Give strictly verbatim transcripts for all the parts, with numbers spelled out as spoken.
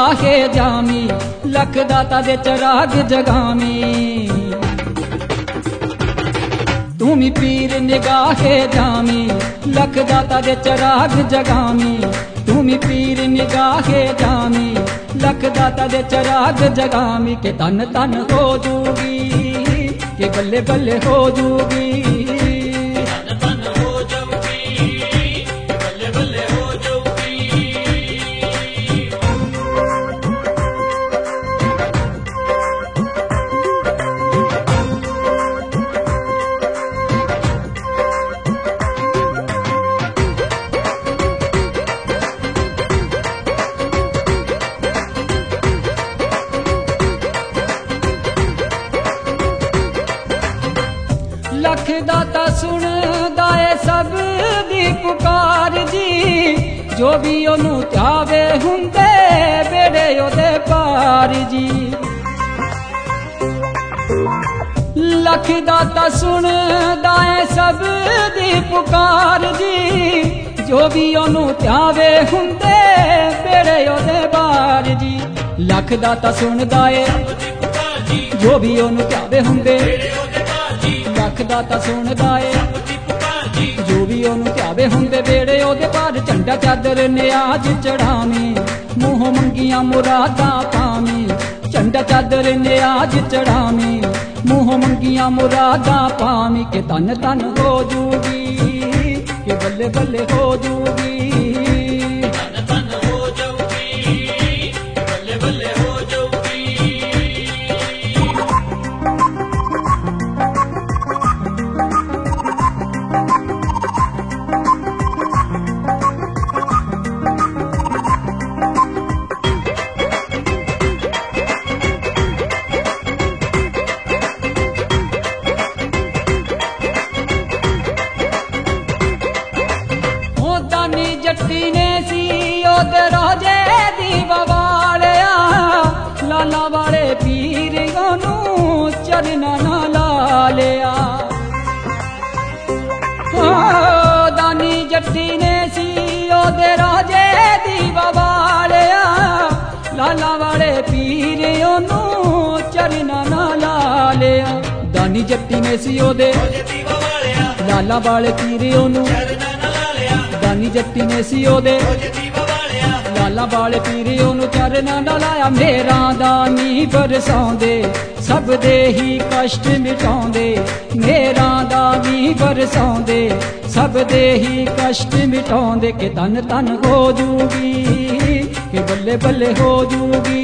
निगाहे जामी, लख दाता दे चराग जगामी। तुमी पीर निगाहे जामी, लख दाता दे चराग जगामी। तुमी पीर निगाहे जामी, लख दाता दे चराग जगामी। के तन तन हो जूगी, के बल्ले बल्ले हो जूगी। लख दाता सुनदा है सब दी पुकार जी, जो भी ओनू ध्यावे हुंदे बेड़े ओदे पार जी। लख दाता सुनदा है सब दी पुकार जी, जो भी ओनू ध्यावे हुंदे बेड़े ओदे पार जी। लख दाता सुनदा है जो भी ओनू ध्यावे हुंदे, लख दाता सुनदा है जो भी ओनू ध्यावे हुंदे बेड़े ओदे पार। झंडा चादर नियाज चढ़ावी, मूंहों मंगियां मुरादां पावी। झंडा चादर नियाज चढ़ावी, मूंहों मंगियां मुरादां पावी। के तन तन हो जूगी, के बल्ले बल्ले हो जूगी। जट्टी ने सी ओदे रोजे दी बवालिया, लाला वाले पीर ओनू चरना ना ला लिया। दानी जट्टी ने सी ओदे रोजे दी बवालिया, लाला वाले पीर ओनू चरना ना ला लिया। दानी जट्टी ने सी ओदे लाला वाले पीर ओनू, दानी जट्टी ने सी ओदे लाला वाले पीरे ओनू चरना ना लाया। मेरा दानी बरसांदे सब दे ही कष्ट मिटांदे, मेरा दानी बरसांदे सब दे ही कष्ट मिटांदे। के तन तन हो जूगी, के बल्ले बल्ले हो जूगी।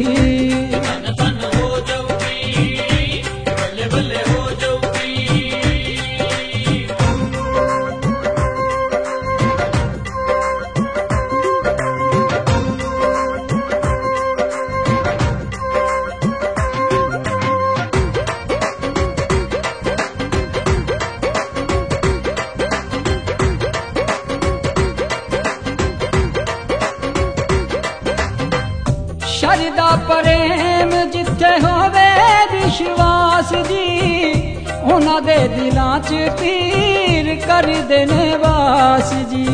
शरदा प्रेम जिथे होवे विश्वास जी, उन्हां दे दिलां च पीर कर देने वास जी।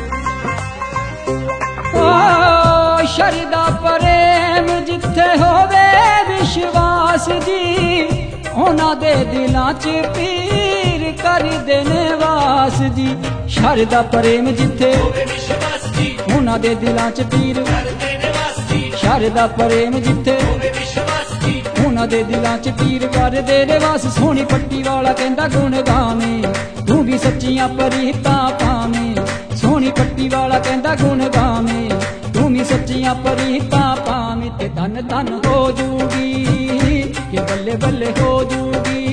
ओ शरदा प्रेम जिथे होवे विश्वास जी, उन्हां दे दिलां च पीर कर देने वास जी। शरदा प्रेम जिथे होवे विश्वास जी, उन्हां दे दिलां च पीर कर देने वास जी। शरदा प्रेम जिथे होवे विश्वास जी, उन्हां दे दिलां च पीर कर देने वास। सोहनी पट्टी वाला कहंदा गुण गावे, तू भी सच्चियां परीतां पावे। सोहनी पट्टी वाला कहंदा गुण गावे, तू भी सच्चियां परीतां पावे। ते धन धन हो जूगी, के बल्ले बल्ले हो जूगी।